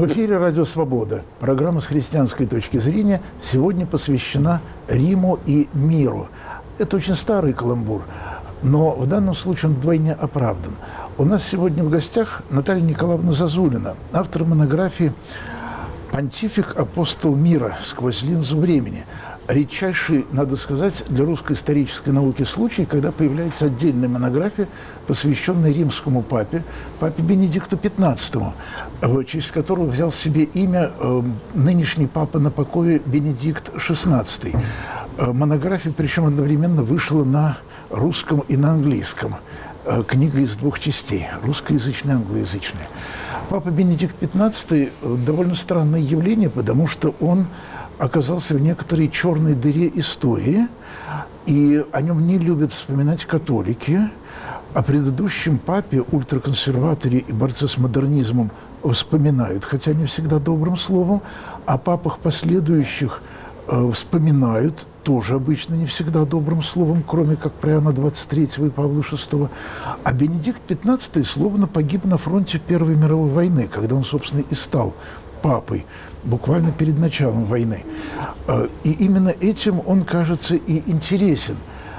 В эфире «Радио Свобода». Программа с христианской точки зрения сегодня посвящена Риму и миру. Это очень старый каламбур, но в данном случае он вдвойне оправдан. У нас сегодня в гостях Наталья Николаевна Зазулина, автор монографии «Понтифик, апостол мира. Сквозь линзу времени». Редчайший, надо сказать, для русской исторической науки случай, когда появляется отдельная монография, посвященная римскому папе Бенедикту XV, в честь которого взял себе имя нынешний папа на покое Бенедикт XVI. Монография, причем одновременно вышла на русском и на английском. Книга из двух частей, русскоязычная и англоязычная. Папа Бенедикт XV довольно странное явление, потому что он оказался в некоторой черной дыре истории, и о нем не любят вспоминать католики. О предыдущем папе, ультраконсерваторе и борце с модернизмом вспоминают, хотя не всегда добрым словом. О папах последующих вспоминают тоже обычно не всегда добрым словом, кроме как про Иоанна XXIII и Павла VI. А Бенедикт XV словно погиб на фронте Первой мировой войны, когда он, собственно, и стал папой, буквально перед началом войны. И именно этим он, кажется, и интересен.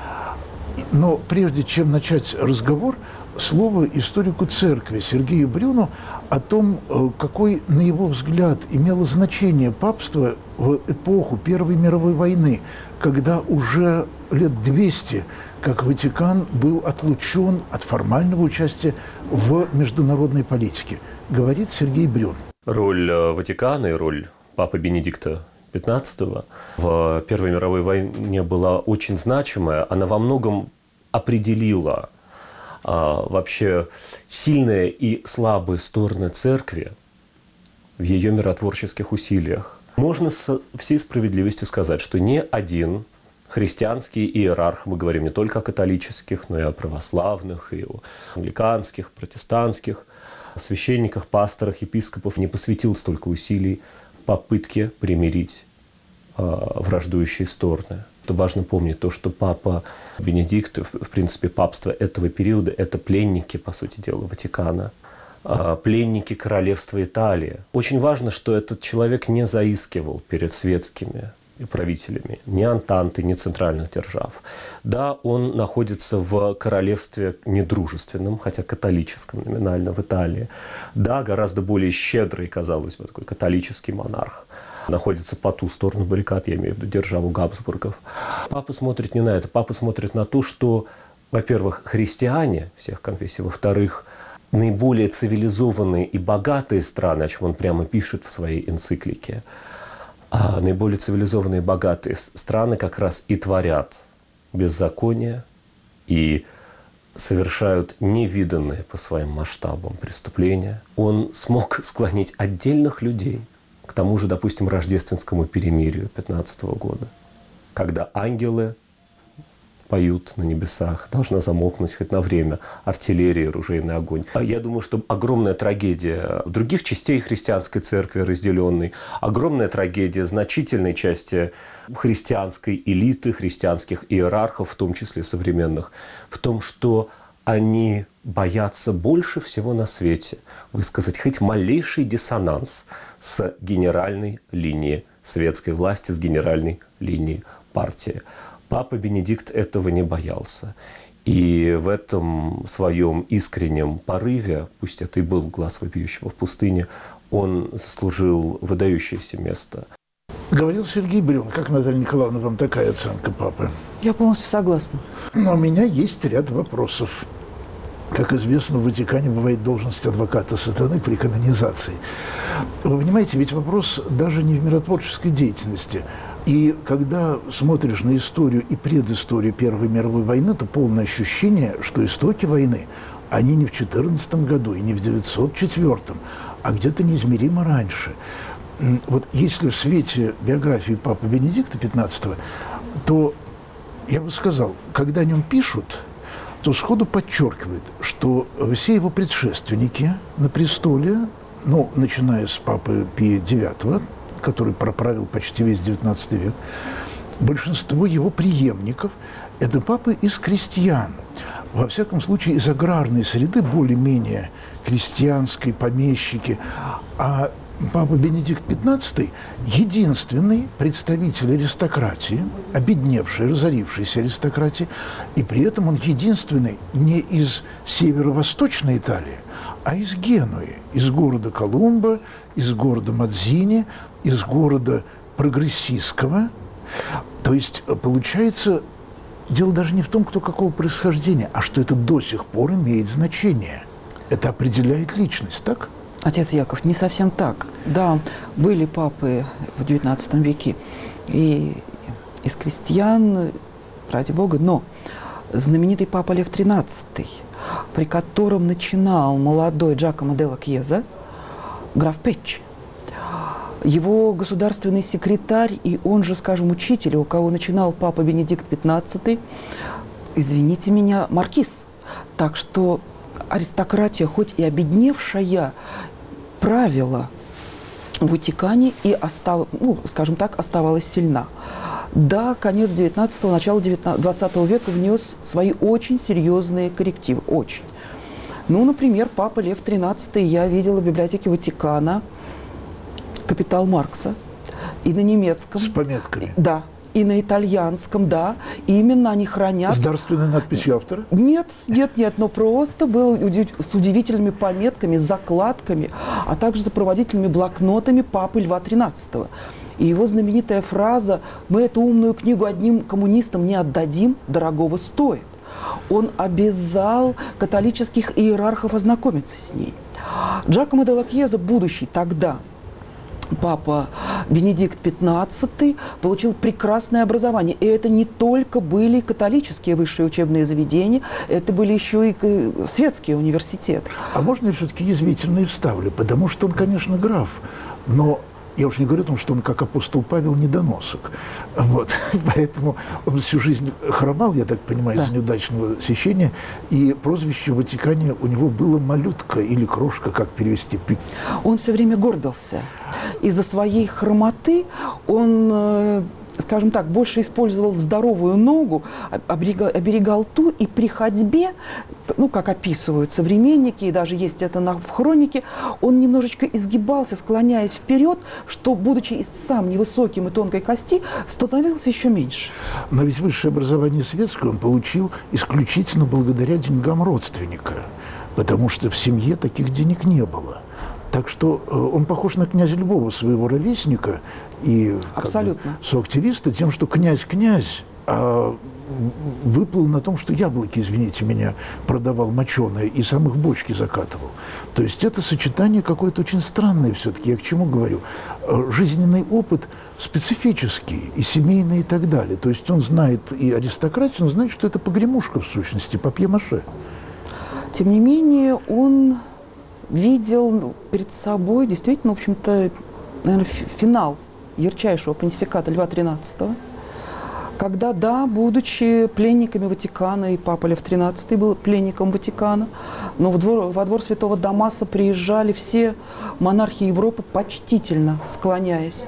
Но прежде чем начать разговор, слово историку церкви Сергею Брюну о том, какой, на его взгляд, имело значение папство в эпоху Первой мировой войны, когда уже лет 200, как Ватикан был отлучен от формального участия в международной политике. Говорит Сергей Брюн. Роль Ватикана и роль папы Бенедикта XV в Первой мировой войне была очень значимая. Она во многом определила вообще сильные и слабые стороны церкви в ее миротворческих усилиях. Можно со всей справедливостью сказать, что ни один христианский иерарх, мы говорим не только о католических, но и о православных, и о англиканских, протестантских священниках, пасторах, епископов, не посвятил столько усилий попытке примирить враждующие стороны. Это важно помнить то, что папа Бенедикт, в принципе, папство этого периода, это пленники, по сути дела, Ватикана, пленники королевства Италии. Очень важно, что этот человек не заискивал перед светскими правителями ни Антанты, ни центральных держав. Да, он находится в королевстве недружественном, хотя католическом номинально в Италии. Да, гораздо более щедрый, казалось бы, такой католический монарх находится по ту сторону баррикад, я имею в виду державу Габсбургов. Папа смотрит не на это. Папа смотрит на то, что, во-первых, христиане всех конфессий, во-вторых, наиболее цивилизованные и богатые страны, о чем он прямо пишет в своей энциклике, а наиболее цивилизованные и богатые страны как раз и творят беззаконие и совершают невиданные по своим масштабам преступления. Он смог склонить отдельных людей к тому же, допустим, рождественскому перемирию 15 года, когда ангелы поют на небесах, должна замолкнуть хоть на время артиллерия, оружейный огонь. Я думаю, что огромная трагедия других частей христианской церкви разделенной, огромная трагедия значительной части христианской элиты, христианских иерархов, в том числе современных, в том, что они боятся больше всего на свете высказать хоть малейший диссонанс с генеральной линией светской власти, с генеральной линией партии. Папа Бенедикт этого не боялся. И в этом своем искреннем порыве, пусть это и был глаз вопиющего в пустыне, он заслужил выдающееся место. Говорил Сергей Брюн. Как, Наталья Николаевна, вам такая оценка папы? Я полностью согласна. Но у меня есть ряд вопросов. Как известно, в Ватикане бывает должность адвоката сатаны при канонизации. Вы понимаете, ведь вопрос даже не в миротворческой деятельности. И когда смотришь на историю и предысторию Первой мировой войны, то полное ощущение, что истоки войны, они не в 14 году и не в 904, а где-то неизмеримо раньше. Вот если в свете биографии папы Бенедикта XV, то я бы сказал, когда о нем пишут, то сходу подчеркивают, что все его предшественники на престоле, ну, начиная с папы Пия IX, который проправил почти весь XIX век, большинство его преемников – это папы из крестьян. Во всяком случае, из аграрной среды, более-менее крестьянской, помещики. А Папа Бенедикт XV – единственный представитель аристократии, обедневшей, разорившейся аристократии, и при этом он единственный не из северо-восточной Италии, а из Генуи, из города Колумба, из города Мадзини, из города Прогрессиского. То есть, получается, дело даже не в том, кто какого происхождения, а что это до сих пор имеет значение. Это определяет личность, так? Отец Яков, не совсем так. Да, были папы в XIX веке и из крестьян, ради Бога, но знаменитый папа Лев XIII, при котором начинал молодой Джакомо делла Кьеза, граф Печчи, его государственный секретарь и он же, скажем, учитель, у кого начинал папа Бенедикт XV, извините меня, маркиз. Так что аристократия, хоть и обедневшая, правила в Ватикане и, скажем так, оставалась сильна. Да, конец 19-го, начало 20 века внес свои очень серьезные коррективы, очень. Ну, например, папа Лев XIII я видела в библиотеке Ватикана «Капитал Маркса» и на немецком. С пометками? Да. И на итальянском, да. И именно они хранят... С дарственной надписью автора? Нет, но просто был с удивительными пометками, закладками, а также сопроводительными блокнотами папы Льва XIII. И его знаменитая фраза «Мы эту умную книгу одним коммунистам не отдадим, дорогого стоит». Он обязал католических иерархов ознакомиться с ней. Джакомо делла Кьеза, будущий тогда папа Бенедикт XV, получил прекрасное образование. И это не только были католические высшие учебные заведения, это были еще и светские университеты. А можно я все-таки язвительно и вставлю? Потому что он, конечно, граф, но я уж не говорю о том, что он, как апостол Павел, недоносок. Вот. Поэтому он всю жизнь хромал, я так понимаю, из-за неудачного сечения. И прозвище в Ватикане у него было «малютка» или «крошка», как перевести. Он все время горбился. Из-за своей хромоты он, скажем так, больше использовал здоровую ногу, оберегал ту, и при ходьбе, ну, как описывают современники, и даже есть это в хронике, он немножечко изгибался, склоняясь вперед, что, будучи сам невысоким и тонкой кости, становился еще меньше. Но ведь высшее образование светское он получил исключительно благодаря деньгам родственника, потому что в семье таких денег не было. Так что он похож на князя Львова, своего ровесника и соактивиста, тем, что князь выплыл на том, что яблоки, извините меня, продавал моченые и сам их в бочки закатывал. То есть это сочетание какое-то очень странное все-таки. Я к чему говорю? Жизненный опыт специфический, и семейный, и так далее. То есть он знает и аристократию, он знает, что это погремушка в сущности, папье-маше. Тем не менее, он видел перед собой действительно, в общем-то, наверное, финал ярчайшего понтификата Льва XIII, когда, да, будучи пленниками Ватикана, и папа Лев XIII был пленником Ватикана, но во двор святого Дамаса приезжали все монархи Европы, почтительно склоняясь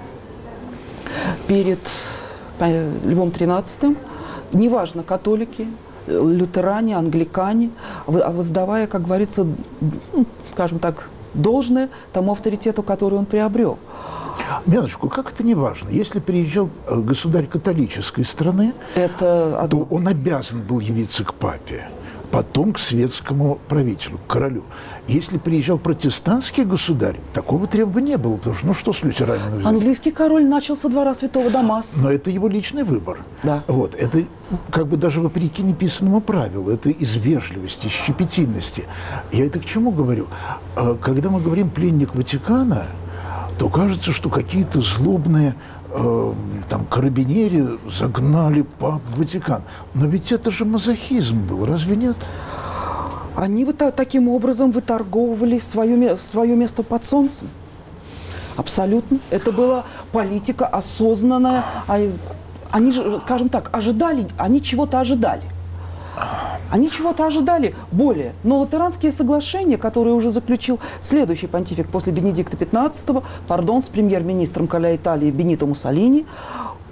перед Львом XIII, неважно, католики, лютеране, англикане, воздавая, как говорится, скажем так, должное тому авторитету, который он приобрел. Минуточку, как это не важно? Если приезжал государь католической страны, то он обязан был явиться к папе, потом к светскому правителю, к королю. Если приезжал протестантский государь, такого требования не было, потому что, ну что с лютеранами взять? Английский король начал со двора святого Дамаса. Но это его личный выбор. Да. Вот. Это как бы даже вопреки неписанному правилу. Это из вежливости, из щепетильности. Я это к чему говорю? Когда мы говорим «пленник Ватикана», то кажется, что какие-то злобные там карабинери загнали пап в Ватикан. Но ведь это же мазохизм был, разве нет? Они таким образом выторговывали свое место под солнцем. Абсолютно. Это была политика осознанная. Они же, скажем так, ожидали, они чего-то ожидали. Они чего-то ожидали более. Но Латеранские соглашения, которые уже заключил следующий понтифик после Бенедикта XV, с премьер-министром короля Италии Бенито Муссолини,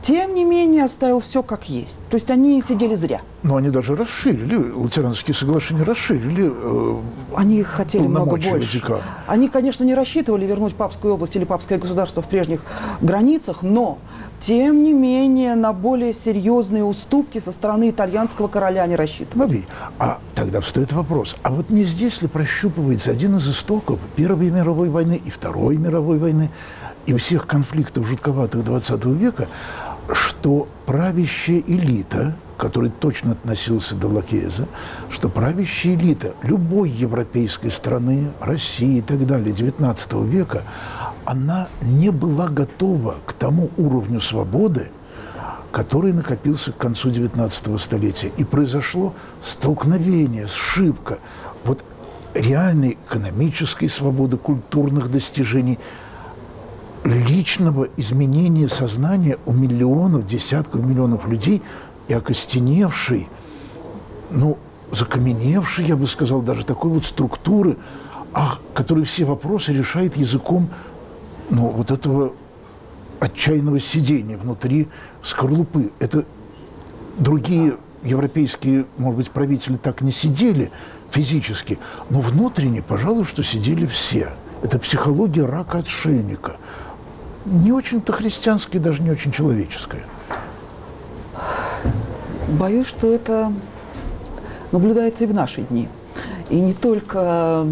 тем не менее оставил все как есть. То есть они сидели зря. Но они даже расширили, латеранские соглашения расширили они хотели много больше. Ватикана. Они, конечно, не рассчитывали вернуть папскую область или папское государство в прежних границах, но, тем не менее, на более серьезные уступки со стороны итальянского короля они рассчитывали. А тогда встает вопрос, а вот не здесь ли прощупывается один из истоков Первой мировой войны и Второй мировой войны и всех конфликтов жутковатых XX века, что правящая элита, который точно относился до Лакеза, что правящая элита любой европейской страны, России и так далее, XIX века, она не была готова к тому уровню свободы, который накопился к концу XIX столетия. И произошло столкновение, сшибка вот реальной экономической свободы, культурных достижений, личного изменения сознания у миллионов, десятков миллионов людей и окостеневшей, закаменевшей, я бы сказал, даже такой вот структуры, которая все вопросы решает языком, вот этого отчаянного сидения внутри скорлупы. Это другие европейские, может быть, правители так не сидели физически, но внутренне, пожалуй, что сидели все. Это психология рака-отшельника. Не очень-то христианская, даже не очень человеческая. Боюсь, что это наблюдается и в наши дни. И не только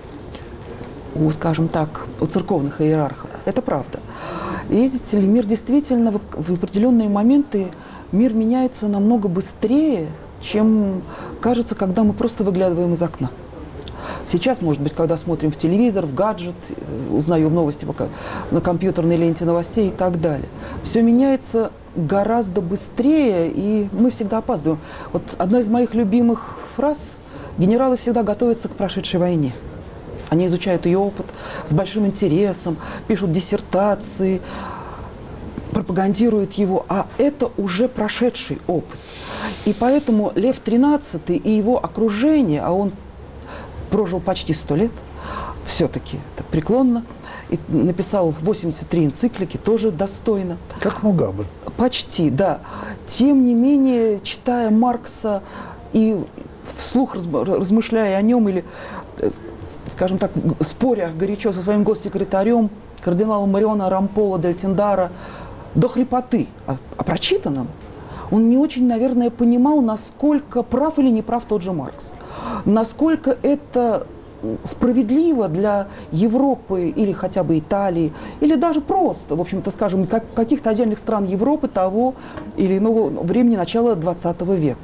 скажем так, у церковных иерархов. Это правда. И видите ли, мир действительно в определенные моменты мир меняется намного быстрее, чем кажется, когда мы просто выглядываем из окна. Сейчас, может быть, когда смотрим в телевизор, в гаджет, узнаем новости на компьютерной ленте новостей и так далее. Все меняется гораздо быстрее, и мы всегда опаздываем. Вот одна из моих любимых фраз: генералы всегда готовятся к прошедшей войне. Они изучают ее опыт с большим интересом, пишут диссертации, пропагандируют его, а это уже прошедший опыт. И поэтому Лев XIII и его окружение, а он прожил почти 100 лет, все-таки это преклонно, и написал 83 энциклики, тоже достойно. Как Мугабе. Почти, да. Тем не менее, читая Маркса и вслух размышляя о нем, или, скажем так, споря горячо со своим госсекретарем, кардиналом Мариона Рамполо дель Тиндара, до хрипоты о прочитанном, он не очень, наверное, понимал, насколько прав или не прав тот же Маркс. Насколько это справедливо для Европы или хотя бы Италии, или даже просто, в общем-то, скажем, каких-то отдельных стран Европы того или иного времени начала XX века.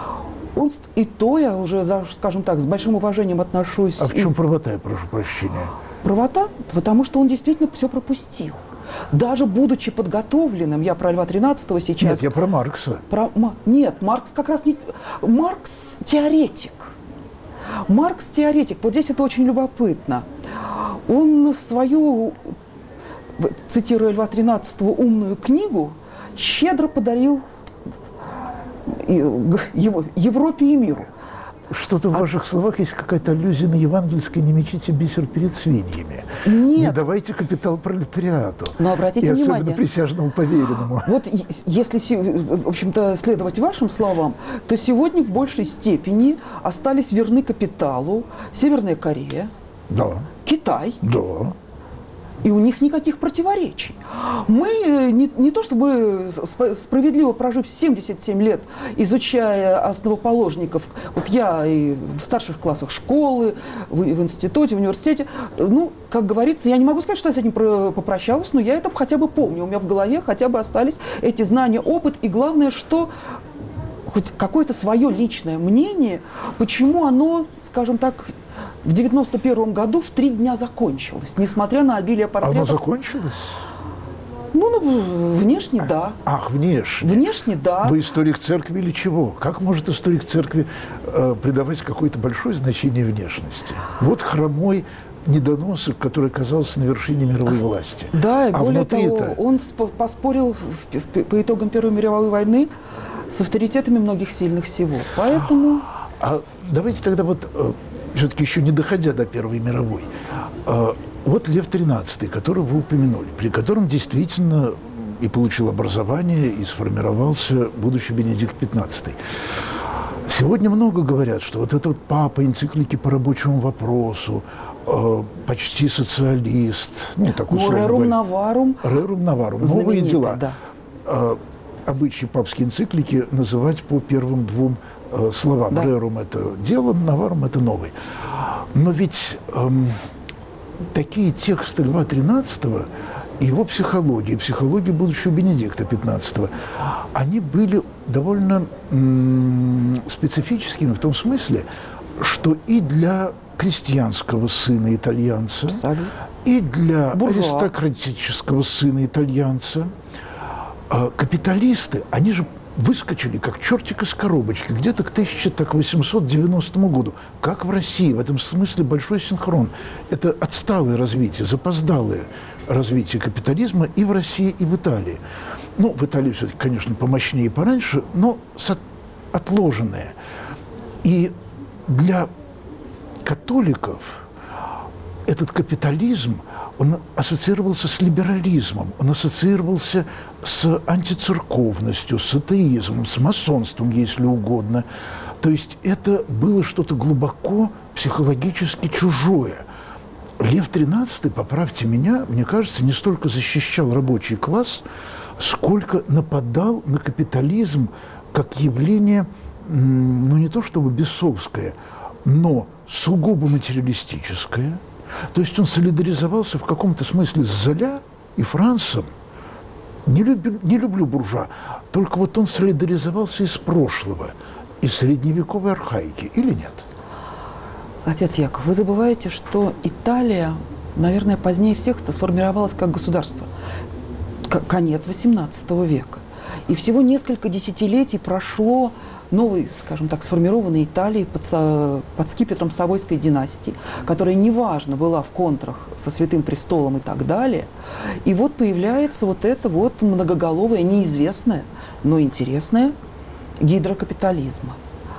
И то я уже, скажем так, с большим уважением отношусь. А в чем правота, я прошу прощения? Правота? Потому что он действительно все пропустил. Даже будучи подготовленным, я про Льва XIII сейчас... Нет, я про Маркса. Нет, Маркс как раз не... Маркс теоретик. Маркс теоретик. Вот здесь это очень любопытно. Он свою, цитируя Льва XIII, умную книгу щедро подарил Европе и миру. Что-то в ваших словах есть какая-то аллюзия на евангельское «не мечите бисер перед свиньями». Нет. Не давайте капитал пролетариату. Но обратите и внимание. особенно присяжному поверенному. Вот если, в общем-то, следовать вашим словам, то сегодня в большей степени остались верны капиталу Северная Корея, Да. Китай. Да. И у них никаких противоречий. Мы не то чтобы справедливо прожив 77 лет, изучая основоположников, вот я и в старших классах школы, в институте, в университете, как говорится, я не могу сказать, что я с этим попрощалась, но я это хотя бы помню. У меня в голове хотя бы остались эти знания, опыт, и главное, что хоть какое-то свое личное мнение, почему оно, скажем так, в 91 году в 3 дня закончилось, несмотря на обилие портретов. Оно закончилось? Внешне, да. Ах, внешне. Внешне, да. Вы историк церкви или чего? Как может историк церкви придавать какое-то большое значение внешности? Вот хромой недоносок, который оказался на вершине мировой власти. Да, и более того, внутри-то... он поспорил по итогам Первой мировой войны с авторитетами многих сильных всего. Поэтому... А давайте тогда все-таки еще не доходя до Первой мировой, вот Лев XIII, которого вы упомянули, при котором действительно и получил образование, и сформировался будущий Бенедикт XV. Сегодня много говорят, что вот этот папа энциклики по рабочему вопросу, почти социалист, ну, так условно Рерум Наварум. Рерум Наварум. Новые дела. Да. Обычаи папские энциклики называть по первым двум словам. Да. Рерум – это дело, Наварум – это новый. Но ведь такие тексты Льва XIII, его психология, психология будущего Бенедикта XV, они были довольно специфическими в том смысле, что и для крестьянского сына итальянца, и для аристократического сына итальянца капиталисты, они же выскочили как чертик из коробочки где-то к 1890 году. Как в России. В этом смысле большой синхрон. Это отсталое развитие, запоздалое развитие капитализма и в России, и в Италии. Ну, в Италии все-таки, конечно, помощнее и пораньше, но отложенное. И для католиков этот капитализм, он ассоциировался с либерализмом, он ассоциировался с антицерковностью, с атеизмом, с масонством, если угодно. То есть это было что-то глубоко психологически чужое. Лев XIII, поправьте меня, мне кажется, не столько защищал рабочий класс, сколько нападал на капитализм как явление, ну не то чтобы бесовское, но сугубо материалистическое. То есть он солидаризовался в каком-то смысле с Золя и Францем. Не люблю буржуа, только вот он солидаризовался из прошлого, из средневековой архаики, или нет? Отец Яков, вы забываете, что Италия, наверное, позднее всех сформировалась как государство. Конец XVIII века. И всего несколько десятилетий прошло новой, скажем так, сформированной Италии под скипетром Савойской династии, которая неважно была в контрах со Святым Престолом и так далее. И вот появляется вот это вот многоголовое, неизвестное, но интересное гидра капитализма.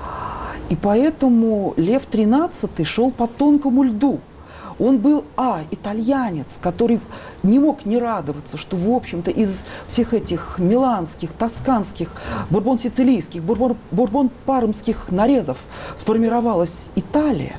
И поэтому Лев XIII шел по тонкому льду. Он был, итальянец, который не мог не радоваться, что, в общем-то, из всех этих миланских, тосканских, бурбон-сицилийских, бурбон-пармских нарезов сформировалась Италия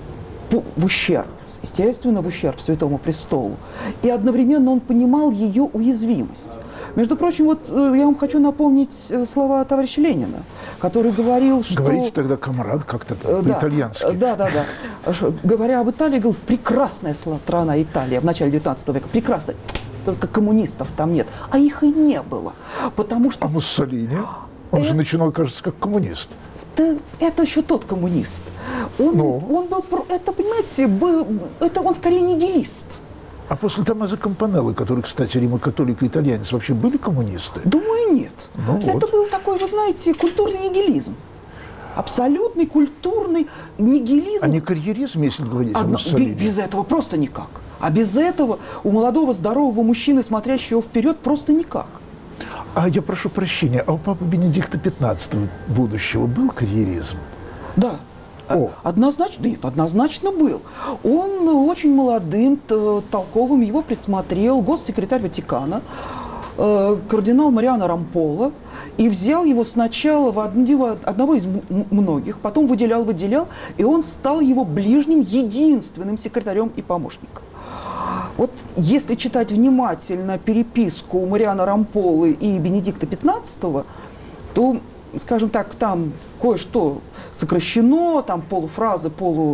в ущерб, естественно, в ущерб Святому Престолу. И одновременно он понимал ее уязвимость. Между прочим, вот я вам хочу напомнить слова товарища Ленина, который говорил, что... Говорите тогда, комрад, как-то по-итальянски. Да. Говоря об Италии, говорил, прекрасная страна Италия в начале 19 века, прекрасная. Только коммунистов там нет. А их и не было. Потому что... А Муссолини? Он же начинал, кажется, как коммунист. Да, это еще тот коммунист. Он был... Это, понимаете, он скорее нигилист. А после Томмазо Кампанеллы, который, кстати, римо-католик и итальянец, вообще были коммунисты? Думаю, нет. Вот. Это был такой, вы знаете, культурный нигилизм. Абсолютный культурный нигилизм. А не карьеризм, если говорить о Муссолини? Без этого просто никак. А без этого у молодого, здорового мужчины, смотрящего вперед, просто никак. А я прошу прощения, а у папы Бенедикта XV будущего был карьеризм? Да. Однозначно, нет, однозначно был. Он очень молодым, толковым, его присмотрел госсекретарь Ватикана, кардинал Мариано Рамполо, и взял его сначала в одного из многих, потом выделял, и он стал его ближним, единственным секретарем и помощником. Вот если читать внимательно переписку Мариано Рамполы и Бенедикта XV, то, скажем так, там кое-что сокращено, там полуфразы,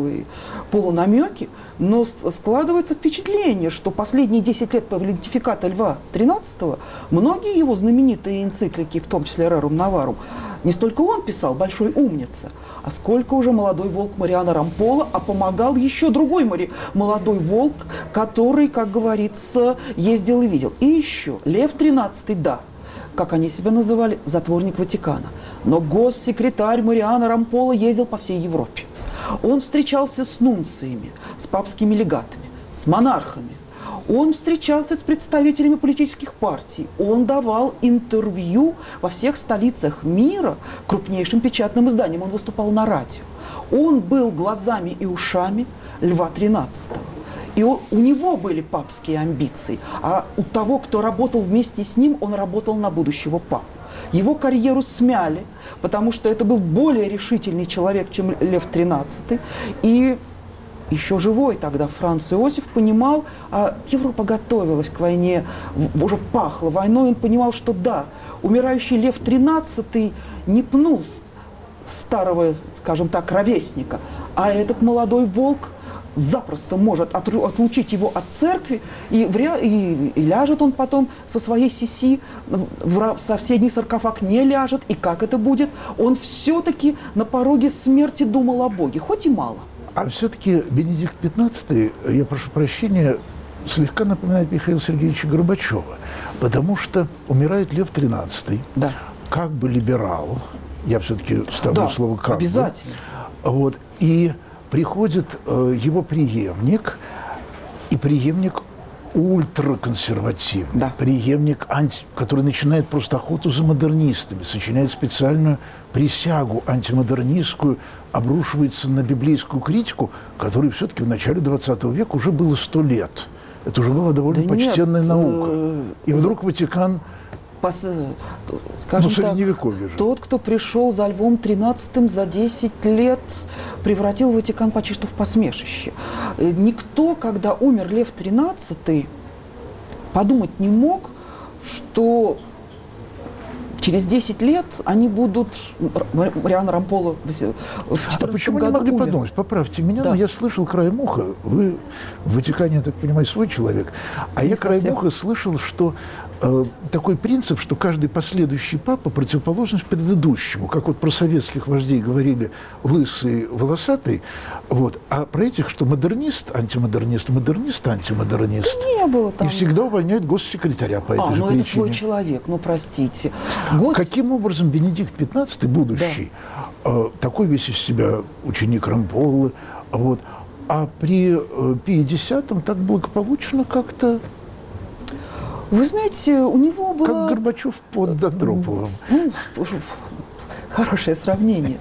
полунамеки, но складывается впечатление, что последние 10 лет понтификата Льва XIII многие его знаменитые энциклики, в том числе «Рерум Наварум», не столько он писал, большой умница, а сколько уже молодой волк Мариано Рамполо, а помогал еще другой молодой волк, который, как говорится, ездил и видел. И еще Лев XIII, да, как они себя называли, затворник Ватикана. Но госсекретарь Мариано Рамполо ездил по всей Европе. Он встречался с нунциями, с папскими легатами, с монархами. Он встречался с представителями политических партий. Он давал интервью во всех столицах мира крупнейшим печатным изданиям. Он выступал на радио. Он был глазами и ушами Льва XIII. И у него были папские амбиции, а у того, кто работал вместе с ним, он работал на будущего папу. Его карьеру смяли, потому что это был более решительный человек, чем Лев XIII. И еще живой тогда Франц Иосиф понимал, Европа готовилась к войне, уже пахло войной, он понимал, что да, умирающий Лев XIII не пнул старого, скажем так, ровесника, а этот молодой волк запросто может отлучить его от церкви, и ляжет он потом со своей сиси, в соседний саркофаг не ляжет, и как это будет? Он все-таки на пороге смерти думал о Боге, хоть и мало. А все-таки Бенедикт XV, я прошу прощения, слегка напоминает Михаила Сергеевича Горбачева, потому что умирает Лев XIII, да. Как бы либерал, я все-таки ставлю слово «как бы». Обязательно. Вот, и приходит его преемник, и преемник ультраконсервативный, да. преемник, который начинает просто охоту за модернистами, сочиняет специальную присягу антимодернистскую, обрушивается на библейскую критику, которой все-таки в начале 20 века уже было 100 лет. Это уже была довольно почтенная наука. И вдруг Ватикан... Скажем так, же. Тот, кто пришел за Львом XIII за 10 лет, превратил Ватикан почти что в посмешище. Никто, когда умер Лев XIII, подумать не мог, что через 10 лет они будут... Мариано Рамполо в 14 году почему не могли умер. подумать? Поправьте меня, да. Но я слышал краем уха. Вы в Ватикане, я так понимаю, свой человек. А не я краем совсем. уха слышал, что такой принцип, что каждый последующий папа противоположность предыдущему. Как вот про советских вождей говорили лысый, волосатый. Вот. А про этих, что модернист, антимодернист, модернист, антимодернист. Не было там. И всегда увольняют госсекретаря по этой же причине. Это свой человек, простите. Каким образом Бенедикт XV, будущий, такой весь из себя ученик Рамполы, вот, а при Пии X так благополучно как-то... Вы знаете, у него было... Как Горбачев под Андроповым. Хорошее сравнение.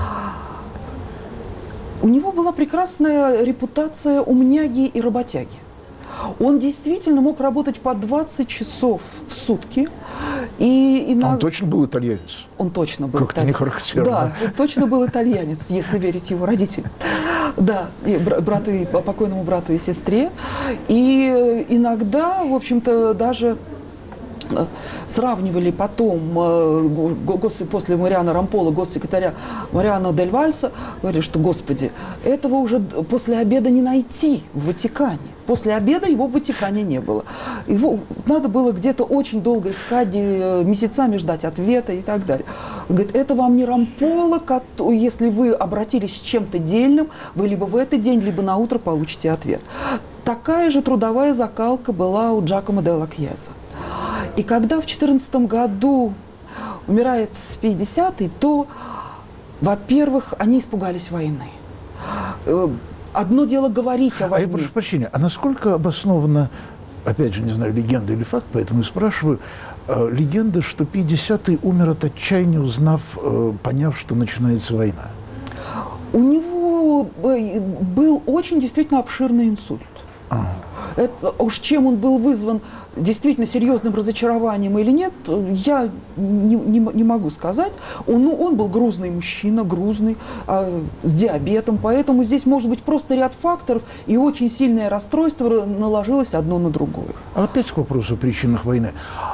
У него была прекрасная репутация умняги и работяги. Он действительно мог работать по 20 часов в сутки. Он точно был итальянец? Он точно был как-то итальянец. не характерно. Да, он точно был итальянец, если верить его родителям. Да, и покойному брату и сестре. И иногда, в общем-то, даже сравнивали потом после Мариано Рамполо, госсекретаря Мариано дель Вальса, говорили, что, господи, этого уже после обеда не найти в Ватикане. После обеда его в Ватикане не было. Его надо было где-то очень долго искать, месяцами ждать ответа и так далее. Он говорит, это вам не Рамполо, если вы обратились с чем-то дельным, вы либо в этот день, либо на утро получите ответ. Такая же трудовая закалка была у Джакомо делла Кьеза. И когда в 2014 году умирает 50-й, то, во-первых, они испугались войны. Одно дело говорить о войне. Я прошу прощения, а насколько обоснована, опять же, не знаю, легенда или факт, поэтому и спрашиваю, легенда, что 50-й умер от отчаяния, поняв, что начинается война? У него был очень действительно обширный инсульт. Это, уж чем он был вызван действительно серьезным разочарованием или нет, я не могу сказать. Он был грузный мужчина, с диабетом, поэтому здесь может быть просто ряд факторов, и очень сильное расстройство наложилось одно на другое. А опять к вопросу о причинах войны.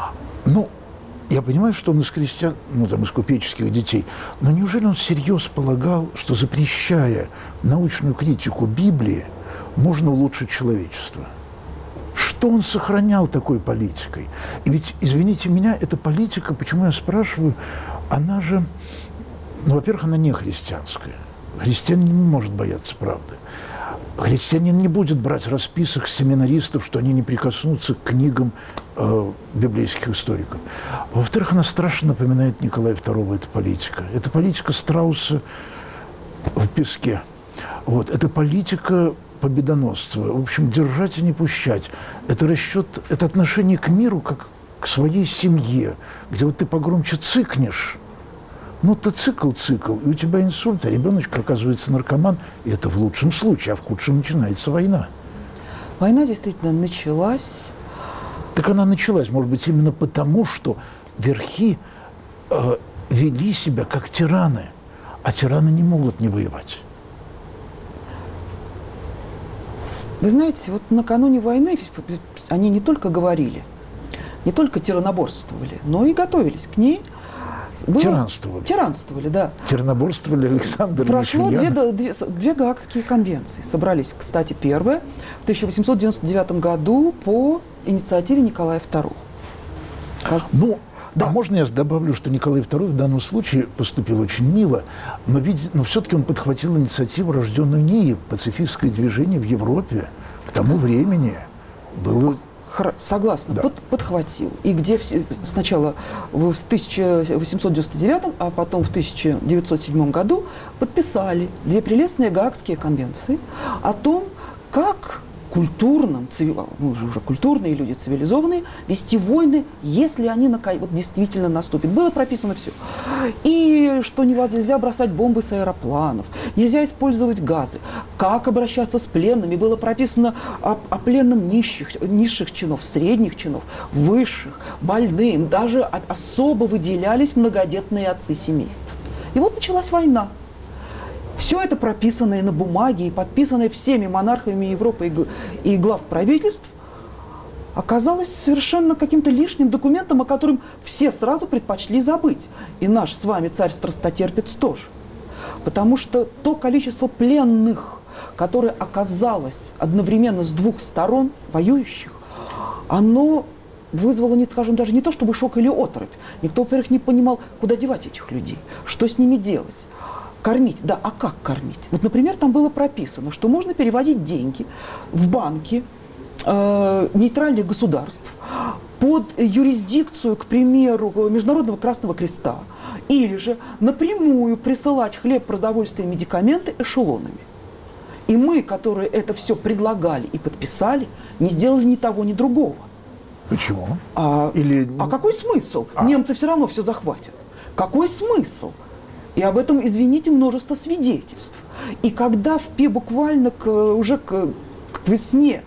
Я понимаю, что он из крестьян, из купеческих детей, но неужели он всерьез полагал, что, запрещая научную критику Библии, можно улучшить человечество? Что он сохранял такой политикой? И ведь, извините меня, эта политика, почему я спрашиваю, она же, во-первых, она не христианская. Христианин не может бояться правды. Христианин не будет брать расписок семинаристов, что они не прикоснутся к книгам библейских историков. Во-вторых, она страшно напоминает Николая II, эта политика. Это политика страуса в песке. Это политика победоносства. В общем, держать и не пущать. Это расчет, это отношение к миру, как к своей семье, где ты погромче цыкнешь. Ты цикл, и у тебя инсульт, а ребеночек оказывается наркоман, и это в лучшем случае, а в худшем начинается война. Война действительно началась. Так она началась, может быть, именно потому, что верхи вели себя как тираны, а тираны не могут не воевать. Вы знаете, вот накануне войны они не только говорили, не только тираноборствовали, но и готовились к ней. Тиранствовали. Тиранствовали, да. Тираноборствовали Александр Прошло Мишельян. две Гаагские конвенции. Собрались, кстати, первая в 1899 году по инициативе Николая II. Ну, да. А можно я добавлю, что Николай II в данном случае поступил очень мило, но все-таки он подхватил инициативу, рожденную НИИ, пацифистское движение в Европе к тому времени было... Согласна, да. Подхватил. И где сначала в 1899, а потом в 1907 году подписали две прелестные Гаагские конвенции о том, как культурным, мы же уже культурные люди, цивилизованные, вести войны, если они вот действительно наступят. Было прописано все. И что нельзя бросать бомбы с аэропланов, нельзя использовать газы, как обращаться с пленными. Было прописано о пленном низших чинов, средних чинов, высших, больным. Даже особо выделялись многодетные отцы семейств. И вот началась война. Все это прописанное на бумаге и подписанное всеми монархами Европы и глав правительств оказалось совершенно каким-то лишним документом, о котором все сразу предпочли забыть. И наш с вами царь-страстотерпец тоже. Потому что то количество пленных, которое оказалось одновременно с двух сторон воюющих, оно вызвало, скажем, даже не то чтобы шок или оторопь. Никто, во-первых, не понимал, куда девать этих людей, что с ними делать. Кормить, да, а как кормить? Вот, например, там было прописано, что можно переводить деньги в банки нейтральных государств под юрисдикцию, к примеру, Международного Красного Креста, или же напрямую присылать хлеб, продовольствие и медикаменты эшелонами. И мы, которые это все предлагали и подписали, не сделали ни того, ни другого. Почему? А какой смысл? Немцы все равно все захватят. Какой смысл? И об этом, извините, множество свидетельств. И когда буквально уже к весне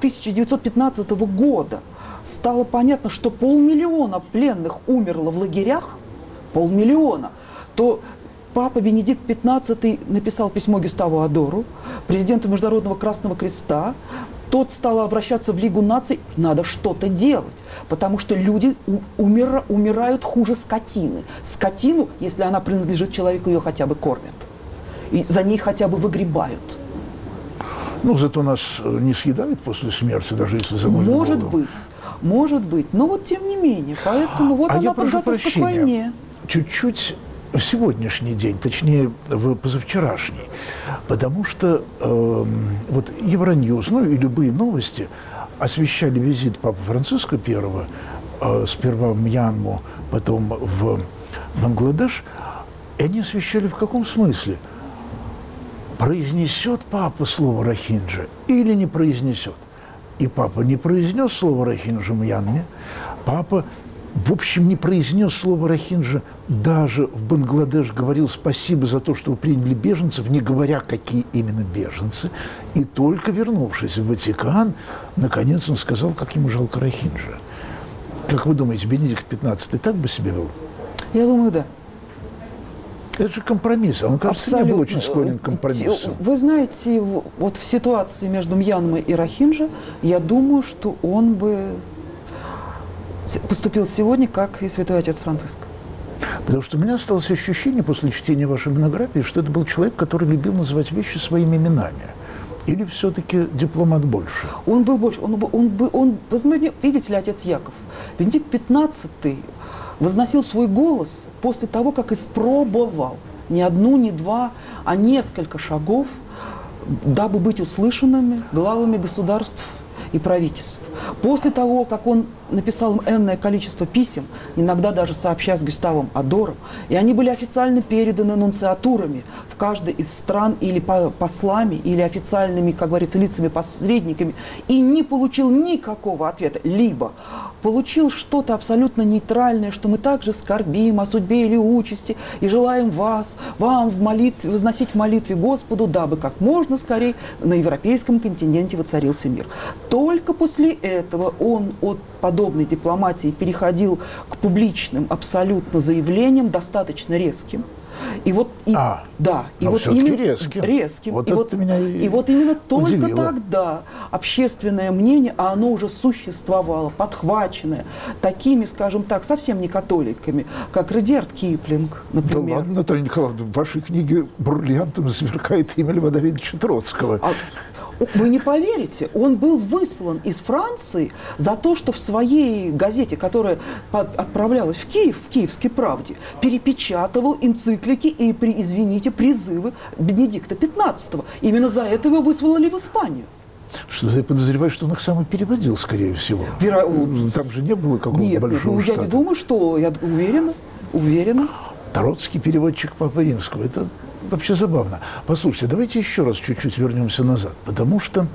1915 года стало понятно, что 500 000 пленных умерло в лагерях, 500 000, то папа Бенедикт XV написал письмо Гюставу Адору, президенту Международного Красного Креста. Тот стал обращаться в Лигу наций, надо что-то делать, потому что люди умирают хуже скотины. Скотину, если она принадлежит человеку, ее хотя бы кормят. И за ней хотя бы выгребают. Ну, зато нас не съедают после смерти, даже если заводят голодом. Может быть, но вот тем не менее. Поэтому вот она подготовка к войне. Чуть-чуть в сегодняшний день, точнее, в позавчерашний, потому что вот Евроньюз, ну и любые новости освещали визит Папы Франциска I, сперва в Мьянму, потом в Бангладеш, и они освещали в каком смысле? Произнесет Папа слово «рохинджа» или не произнесет? И Папа не произнес слово «рохинджа» в Мьянме, Папа в общем, не произнес слово «рохинджа», даже в Бангладеш говорил спасибо за то, что вы приняли беженцев, не говоря, какие именно беженцы. И только вернувшись в Ватикан, наконец он сказал, как ему жалко рохинджа. Как вы думаете, Бенедикт XV так бы себя вел? Я думаю, да. Это же компромисс. Он, кажется, не был очень склонен к компромиссу. Вы знаете, вот в ситуации между Мьянмой и рохинджа, я думаю, что он бы поступил сегодня, как и святой отец Франциск. Потому что у меня осталось ощущение после чтения вашей монографии, что это был человек, который любил называть вещи своими именами. Или все-таки дипломат больше? Он был больше. Вы видите ли, отец Яков, Бенедикт XV возносил свой голос после того, как испробовал не одну, не два, а несколько шагов, дабы быть услышанными главами государств и правительств. После того, как он написал им энное количество писем, иногда даже сообща с Гюставом Адором, и они были официально переданы нунциатурами в каждой из стран или послами, или официальными, как говорится, лицами-посредниками, и не получил никакого ответа. Либо получил что-то абсолютно нейтральное, что мы также скорбим о судьбе или участи и желаем вам возносить в молитве Господу, дабы как можно скорее на европейском континенте воцарился мир. Только после этого он от подобной дипломатии переходил к публичным абсолютно заявлениям, достаточно резким. И вот, резким. Вот и вот именно только удивило. тогда общественное мнение, а оно уже существовало, подхваченное такими, скажем так, совсем не католиками, как Рудьярд Киплинг, например. Да ладно, Наталья Николаевна, в вашей книге бриллиантом сверкает имя Льва Давидовича Троцкого. Вы не поверите, он был выслан из Франции за то, что в своей газете, которая отправлялась в Киев, в «Киевской правде», перепечатывал энциклики и, призывы Бенедикта XV. Именно за это его выслали в Испанию. Что я подозреваю, что он их сам и переводил, скорее всего. Там же не было какого-то большого штата. Я не думаю, что... Я уверена. Троцкий переводчик Папы Римского. Это вообще забавно. Послушайте, давайте еще раз чуть-чуть вернемся назад, потому что,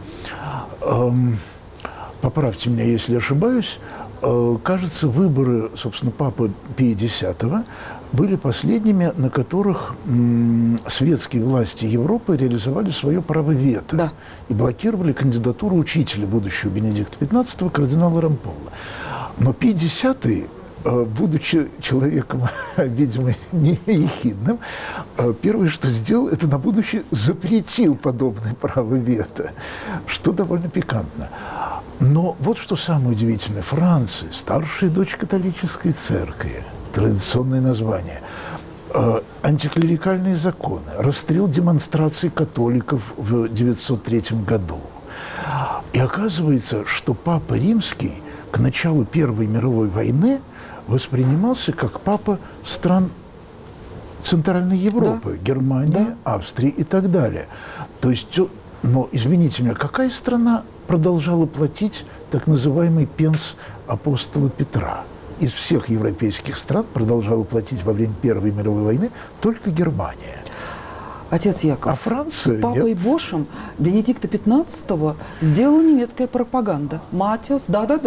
поправьте меня, если ошибаюсь, кажется, выборы, собственно, Папы Пия X были последними, на которых светские власти Европы реализовали свое право вето, да, и блокировали кандидатуру учителя будущего Бенедикта XV, кардинала Рампола. Но Пий X, будучи человеком, видимо, не ехидным, первое, что сделал, это на будущее запретил подобное право вето, что довольно пикантно. Но вот что самое удивительное. Франция, старшая дочь католической церкви, традиционное название, антиклерикальные законы, расстрел демонстраций католиков в 903 году. И оказывается, что Папа Римский к началу Первой мировой войны воспринимался как папа стран Центральной Европы, да, Германии, да, Австрии и так далее. То есть, но, извините меня, какая страна продолжала платить так называемый пенс апостола Петра? Из всех европейских стран продолжала платить во время Первой мировой войны только Германия. Отец Яков, а Франция папой нет. Бошем Бенедикта XV сделала немецкая пропаганда. Матиас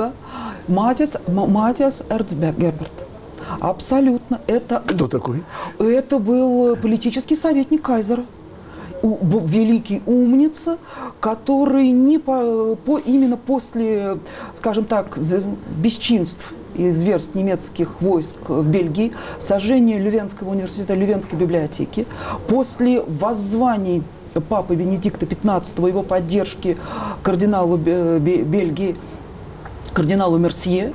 Эрцгерберт. Абсолютно. Кто такой? Это был политический советник кайзера. Великий умница, который именно после, скажем так, бесчинств и зверств немецких войск в Бельгии, сожжения Лювенского университета, Лювенской библиотеки, после воззваний папы Бенедикта XV, его поддержки кардиналу Бельгии, кардиналу Мерсье,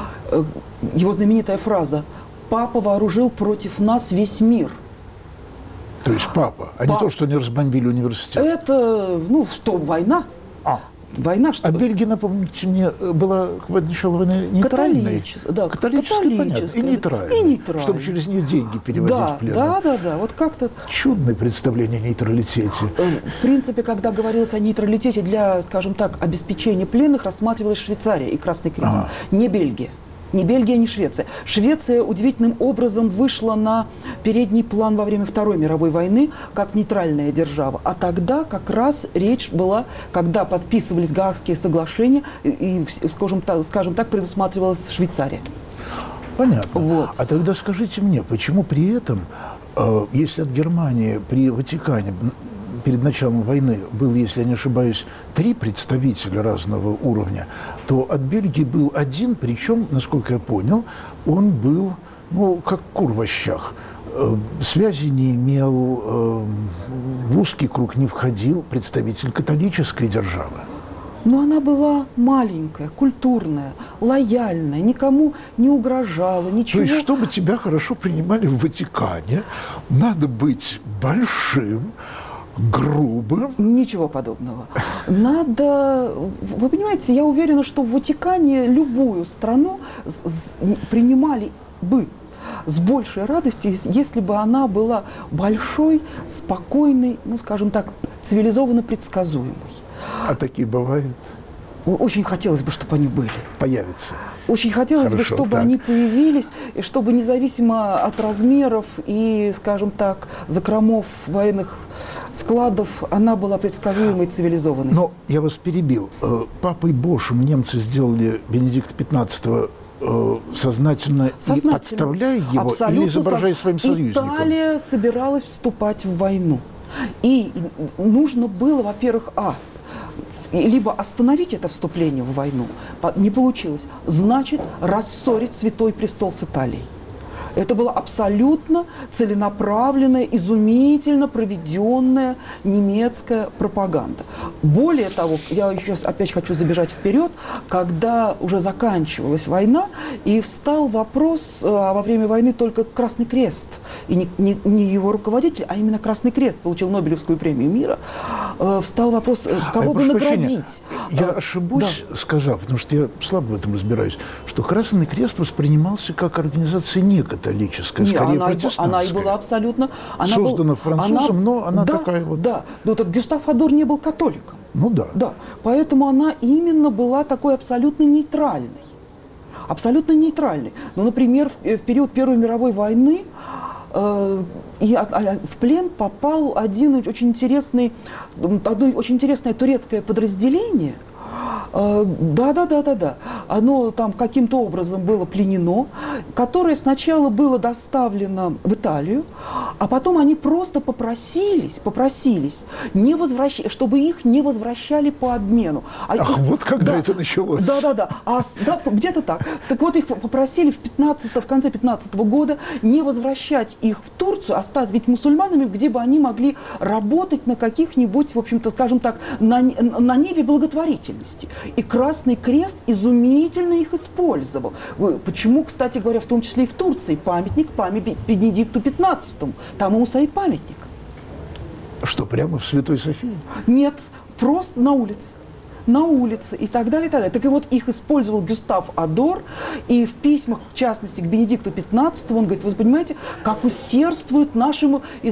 его знаменитая фраза «Папа вооружил против нас весь мир». То есть папа, а не то, что они разбомбили университет. Это, война. Война, что... А Бельгия, напомните мне, была к началу войны нейтральной? Католическая, понятно. И нейтральной. Чтобы через нее деньги переводить в плен. Да. Вот как-то... Чудное представление о нейтралитете. В принципе, когда говорилось о нейтралитете для, скажем так, обеспечения пленных, рассматривалась Швейцария и Красный Крест. Не Бельгия. Ни Бельгия, ни Швеция. Швеция удивительным образом вышла на передний план во время Второй мировой войны как нейтральная держава. А тогда как раз речь была, когда подписывались Гаагские соглашения, и, скажем так, предусматривалась Швейцария. Понятно. Вот. А тогда скажите мне, почему при этом, если от Германии при Ватикане перед началом войны было, если я не ошибаюсь, 3 представителя разного уровня, то от Бельгии был один, причем, насколько я понял, он был, как кур в щах. Связи не имел, в узкий круг не входил представитель католической державы. Но она была маленькая, культурная, лояльная, никому не угрожала, ничего. То есть, чтобы тебя хорошо принимали в Ватикане, надо быть большим, грубым? Ничего подобного. Надо... Вы понимаете, я уверена, что в Ватикане любую страну принимали бы с большей радостью, если бы она была большой, спокойной, скажем так, цивилизованно предсказуемой. А такие бывают? Очень хотелось бы, чтобы они были. Появятся. Очень хотелось бы, чтобы они появились, и чтобы независимо от размеров и, скажем так, закромов военных складов, она была предсказуемой и цивилизованной. Но я вас перебил. Папой Бошем немцы сделали Бенедикта XV сознательно и подставляя его, абсолютно, или изображая своим союзником? Италия собиралась вступать в войну. И нужно было, во-первых, либо остановить это вступление в войну, не получилось, значит, рассорить Святой Престол с Италией. Это была абсолютно целенаправленная, изумительно проведенная немецкая пропаганда. Более того, я еще опять хочу забежать вперед, когда уже заканчивалась война, и встал вопрос во время войны только Красный Крест, и не его руководитель, а именно Красный Крест получил Нобелевскую премию мира, встал вопрос, кого бы наградить. Я ошибусь, сказав, потому что я слабо в этом разбираюсь, что Красный Крест воспринимался как организация некоторая, католическая, скорее протестантская. Она и была абсолютно... Создана французом, но она да, такая вот... Да, но так Гюстав Адор не был католиком. Ну да. Да, поэтому она именно была такой абсолютно нейтральной. Абсолютно нейтральной. Ну, например, в период Первой мировой войны в плен попал одно очень интересное турецкое подразделение. Да. Оно там каким-то образом было пленено, которое сначала было доставлено в Италию, а потом они просто попросились, не чтобы их не возвращали по обмену. Вот когда это началось. Да, где-то так. Так вот, их попросили в конце 15 года не возвращать их в Турцию, оставить мусульманами, где бы они могли работать на каких-нибудь, в общем-то, скажем так, на ниве благотворительности. И Красный Крест изумительно их использовал. Почему, кстати говоря, в том числе и в Турции памятник Бенедикту XV. Там ему стоит памятник. Что, прямо в Святой Софии? Нет, просто на улице. И так далее, и так далее. Так и вот их использовал Гюстав Адор, и в письмах, в частности, к Бенедикту XV, он говорит, вы понимаете, как усердствуют наши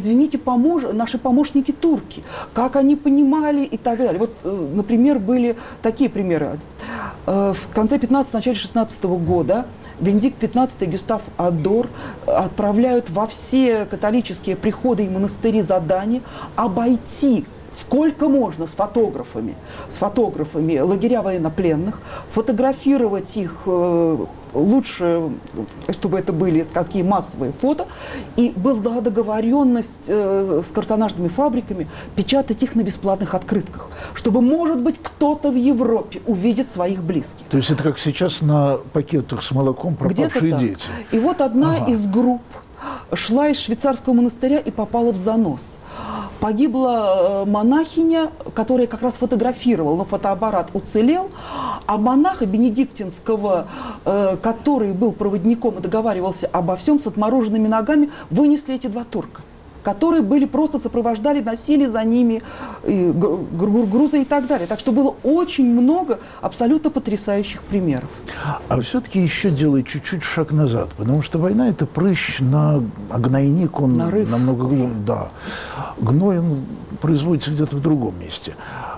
помощники турки, как они понимали и так далее. Вот, например, были такие примеры. В конце 15-го, начале 16 года Бенедикт XV и Гюстав Адор отправляют во все католические приходы и монастыри задание обойти сколько можно с фотографами лагеря военнопленных, фотографировать их лучше, чтобы это были такие массовые фото, и была договоренность с картонажными фабриками печатать их на бесплатных открытках, чтобы, может быть, кто-то в Европе увидит своих близких. То есть это как сейчас на пакетах с молоком пропавшие дети. И вот одна из групп шла из швейцарского монастыря и попала в занос. Погибла монахиня, которая как раз фотографировала, но фотоаппарат уцелел, а монаха бенедиктинского, который был проводником и договаривался обо всем, с отмороженными ногами, вынесли эти два турка, которые просто сопровождали, носили за ними грузы и так далее. Так что было очень много абсолютно потрясающих примеров. А все-таки еще делает чуть-чуть шаг назад, потому что война – это прыщ на гнойник, он намного глубже. Да. Гной он производится где-то в другом месте.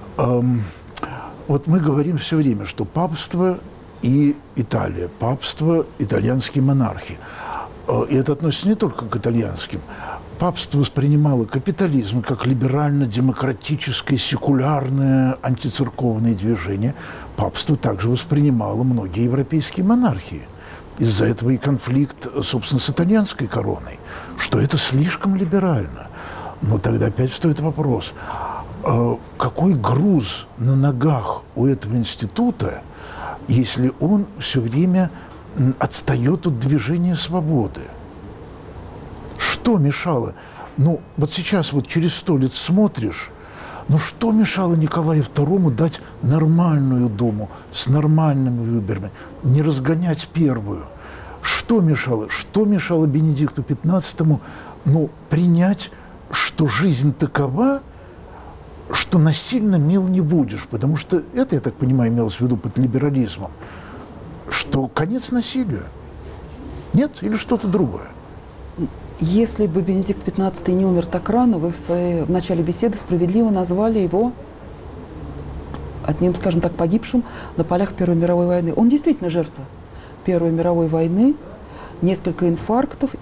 Вот мы говорим все время, что папство и Италия, папство, итальянские монархи. И это относится не только к итальянским. Папство воспринимало капитализм как либерально-демократическое, секулярное, антицерковное движение. Папство также воспринимало многие европейские монархии. Из-за этого и конфликт, собственно, с итальянской короной, что это слишком либерально. Но тогда опять встает вопрос, какой груз на ногах у этого института, если он все время отстает от движения свободы? Что мешало? Ну, вот сейчас вот через 100 лет смотришь, что мешало Николаю II дать нормальную думу с нормальными выборами, не разгонять первую? Что мешало? Что мешало Бенедикту XV, принять, что жизнь такова, что насильно мил не будешь? Потому что это, я так понимаю, имелось в виду под либерализмом, что конец насилию. Нет? Или что-то другое? Если бы Бенедикт XV не умер так рано, вы в начале беседы справедливо назвали его одним, скажем так, погибшим на полях Первой мировой войны. Он действительно жертва Первой мировой войны, несколько инфарктов, и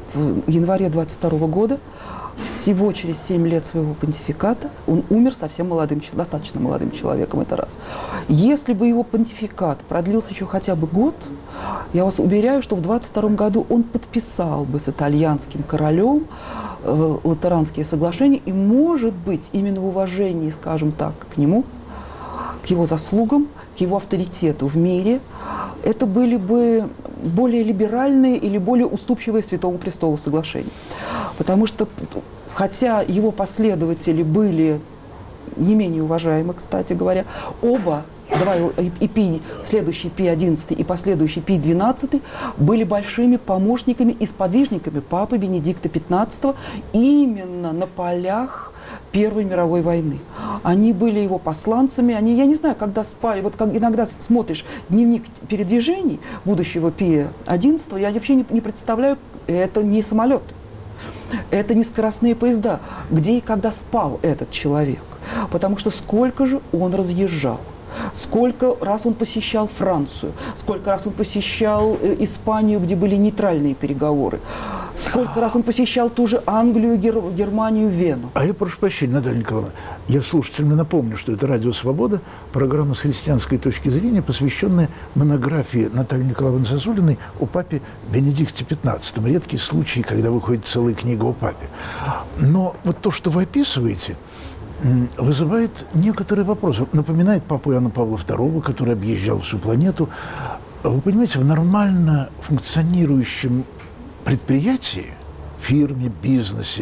в январе 22 года, всего через 7 лет своего понтификата, он умер совсем молодым, достаточно молодым человеком, это раз. Если бы его понтификат продлился еще хотя бы год, я вас уверяю, что в 22 году он подписал бы с итальянским королем Латеранские соглашения, и, может быть, именно в уважении, скажем так, к нему, к его заслугам, к его авторитету в мире, это были бы более либеральные или более уступчивые Святому Престолу соглашения. Потому что, хотя его последователи были не менее уважаемы, кстати говоря, оба, следующий Пий XI и последующий Пий XII, были большими помощниками и сподвижниками папы Бенедикта XV именно на полях Первой мировой войны. Они были его посланцами, я не знаю, когда спали, вот как иногда смотришь дневник передвижений будущего Пия XI, я вообще не представляю, это не самолет, это не скоростные поезда, где и когда спал этот человек, потому что сколько же он разъезжал. Сколько раз он посещал Францию, сколько раз он посещал Испанию, где были нейтральные переговоры, сколько раз он посещал ту же Англию, Германию, Вену. А я прошу прощения, Наталья Николаевна, я слушателям напомню, что это «Радио Свобода», программа с христианской точки зрения, посвященная монографии Натальи Николаевны Зазулиной о папе Бенедикте XV. Редкий случай, когда выходит целая книга о папе. Но вот то, что вы описываете, вызывает некоторые вопросы. Напоминает папу Иоанна Павла II, который объезжал всю планету. Вы понимаете, в нормально функционирующем предприятии, фирме, бизнесе,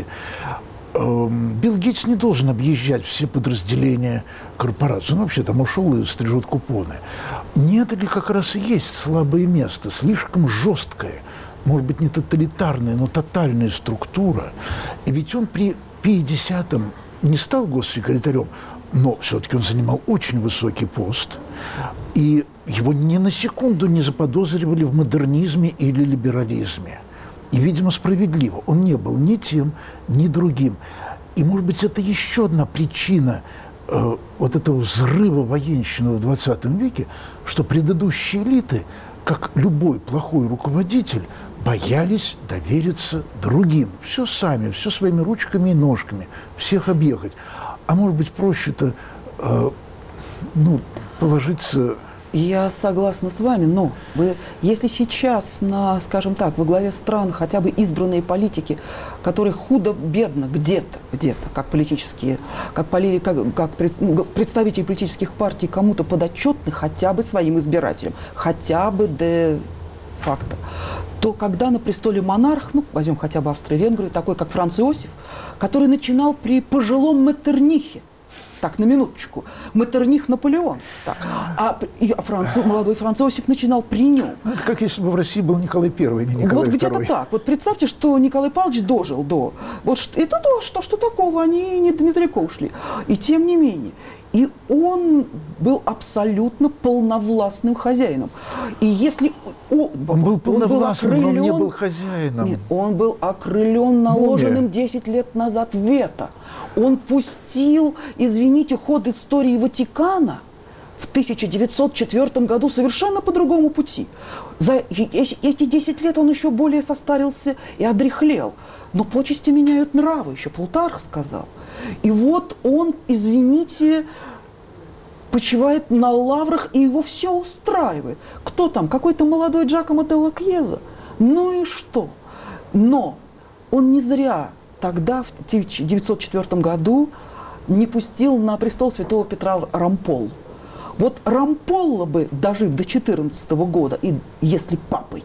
Билл Гейтс не должен объезжать все подразделения корпорации. Он вообще там ушел и стрижет купоны. Не это ли как раз и есть слабое место, слишком жесткое, может быть, не тоталитарная, но тотальная структура. И ведь он при Пии X не стал госсекретарем, но все-таки он занимал очень высокий пост, и его ни на секунду не заподозривали в модернизме или либерализме. И, видимо, справедливо. Он не был ни тем, ни другим. И, может быть, это еще одна причина вот этого взрыва военщины в 20 веке, что предыдущие элиты, как любой плохой руководитель, боялись довериться другим. Все сами, все своими ручками и ножками, всех объехать. А может быть, проще-то положиться... Я согласна с вами, но если сейчас, скажем так, во главе стран хотя бы избранные политики, которые худо-бедно где-то, как политические, как представители политических партий кому-то подотчетны хотя бы своим избирателям, хотя бы де-факто, то когда на престоле монарх, возьмем хотя бы Австро-Венгрию, такой как Франц Иосиф, который начинал при пожилом Меттернихе, так, на минуточку, Меттерних Наполеон, так, молодой Франц Иосиф начинал при нем. Это как если бы в России был Николай I, не Николай II. Вот где-то так. Вот представьте, что Николай Павлович дожил до... что такого, они недалеко ушли. И тем не менее. И он был абсолютно полновластным хозяином. И если он был полновластным, но он не был хозяином. Нет, он был окрылен наложенным 10 лет назад вето. Он пустил, извините, ход истории Ватикана в 1904 году совершенно по другому пути. За эти 10 лет он еще более состарился и одряхлел. Но почести меняют нравы, еще Плутарх сказал. И вот он, извините, почивает на лаврах, и его все устраивает. Кто там? Какой-то молодой Джакомо делла Кьеза. Ну и что? Но он не зря тогда, в 1904 году, не пустил на престол святого Петра Рамполу. Вот Рампола бы, дожив до 14 года, и если папой,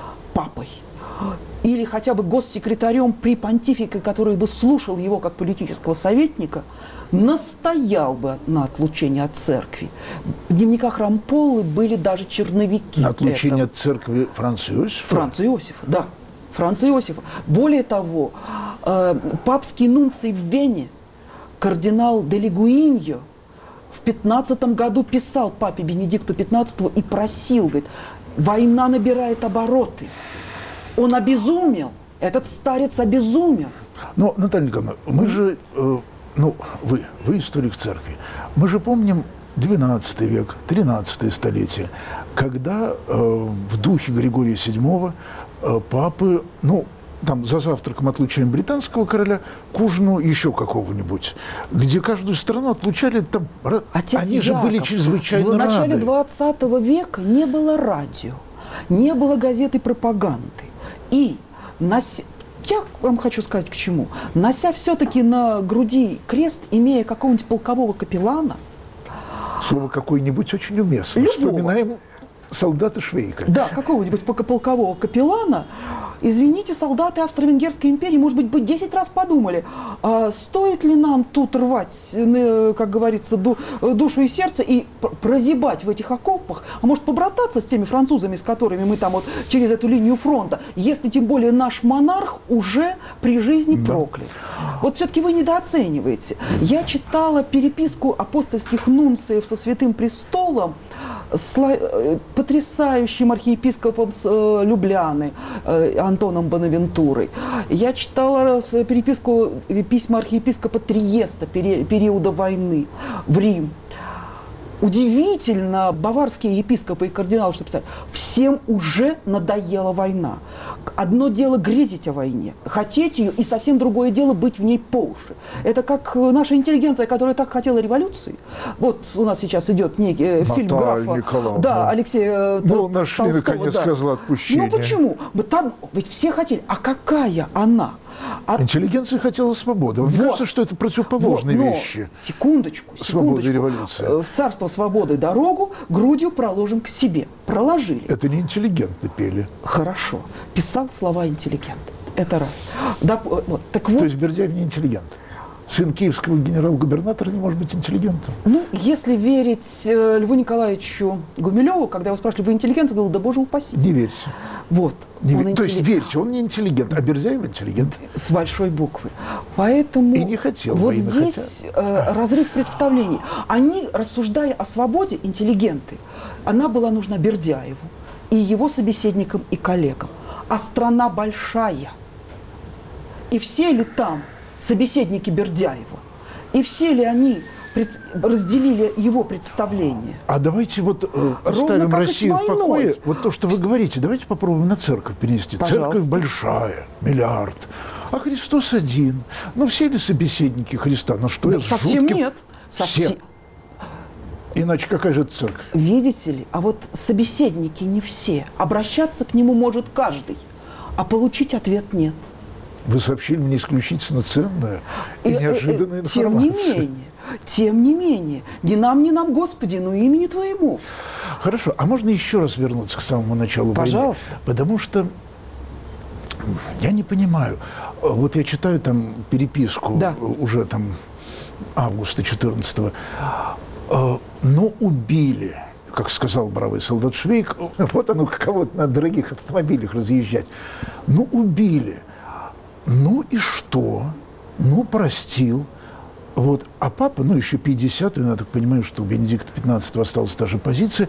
или хотя бы госсекретарем при понтифике, который бы слушал его как политического советника, настоял бы на отлучении от церкви. В дневниках Рамполы были даже черновики. На отлучение от церкви Франца Иосифа? Франца Иосифа, да. Франца Иосифа. Более того, папский нунций в Вене, кардинал де Лигуиньо, в 15 году писал папе Бенедикту XV и просил, говорит, война набирает обороты. Он обезумел, этот старец обезумел. Но, Наталья Николаевна, мы же, вы историк церкви, мы же помним 12 век, 13 столетие, когда в духе Григория VII папы, там за завтраком отлучаем британского короля, к ужину еще какого-нибудь, где каждую страну отлучали там... Отец Они же Яков, были чрезвычайно рады. В начале 20 века не было радио, не было газеты пропаганды. И я вам хочу сказать к чему. Нося все-таки на груди крест, имея какого-нибудь полкового капеллана... Слово какое-нибудь очень уместно. Любого. Вспоминаем солдата Швейка. Да, какого-нибудь полкового капеллана. Извините, солдаты Австро-Венгерской империи, может быть, 10 раз подумали, стоит ли нам тут рвать, как говорится, душу и сердце и прозябать в этих окопах, а может побрататься с теми французами, с которыми мы там вот через эту линию фронта, если тем более наш монарх уже при жизни проклят. Вот все-таки вы недооцениваете. Я читала переписку апостольских нунциев со Святым Престолом, с потрясающим архиепископом с Любляны Антоном Бонавентурой. Я читала переписку, письма архиепископа Триеста периода войны в Рим. Удивительно, баварские епископы и кардиналы, что писали, всем уже надоела война. Одно дело грезить о войне, хотеть ее, и совсем другое дело быть в ней по уши. Это как наша интеллигенция, которая так хотела революции. Вот у нас сейчас идет некий фильм графа. Николаевна. Да, Алексея нашли, наконец, козла отпущения. Ну почему? Там ведь все хотели. А какая она? Интеллигенция хотела свободы. Мне кажется, что это противоположные вещи. Секундочку. Свобода и революция. В царство свободы дорогу грудью проложим к себе. Проложили. Это не интеллигенты пели. Хорошо. Писал слова интеллигент. Это раз. Так вот. То есть Бердяев не интеллигент. Сын киевского генерал-губернатора не может быть интеллигентом. Ну, если верить Льву Николаевичу Гумилеву, когда его спрашивали, вы интеллигент, он говорил, да боже упаси. Не верьте. Вот. То есть верьте, он не интеллигент, а Бердяев интеллигент. С большой буквы. Поэтому и не хотел вот войны, здесь разрыв представлений. Они, рассуждая о свободе, интеллигенты, она была нужна Бердяеву и его собеседникам и коллегам. А страна большая. И все ли там собеседники Бердяева? И все ли они разделили его представление? А давайте вот оставим Россию в покое. Вот то, что вы говорите, давайте попробуем на церковь перенести. Пожалуйста. Церковь большая, миллиард. А Христос один. Ну, все ли собеседники Христа? Ну, что Да, я с совсем жутким... нет. Все. Иначе какая же это церковь? Видите ли, а вот собеседники не все. Обращаться к нему может каждый, а получить ответ нет. Вы сообщили мне исключительно ценную и неожиданную информацию. Тем не менее, ни нам, Господи, но имени Твоему. Хорошо, а можно еще раз вернуться к самому началу Пожалуйста. войны? Потому что я не понимаю. Вот я читаю там переписку уже там августа 14-го. Но убили, как сказал бравый солдат Швейк, вот оно кого-то на дорогих автомобилях разъезжать. Ну, убили. Ну и что? Ну, простил. Вот. А папа, ну, еще 50-й, я так понимаю, что у Бенедикта XV осталась та же позиция.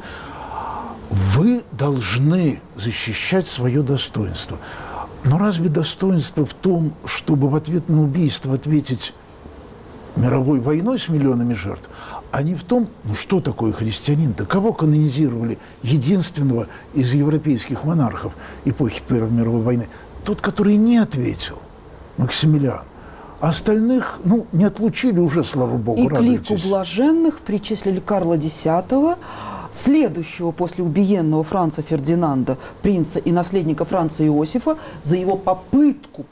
Вы должны защищать свое достоинство. Но разве достоинство в том, чтобы в ответ на убийство ответить мировой войной с миллионами жертв, а не в том, ну что такое христианин-то? Кого канонизировали единственного из европейских монархов эпохи Первой мировой войны? Тот, который не ответил, Максимилиан. А остальных, ну, не отлучили уже, слава богу, и радуйтесь. к лику блаженных причислили Карла X, следующего после убиенного Франца Фердинанда, принца и наследника Франца Иосифа, за его попытку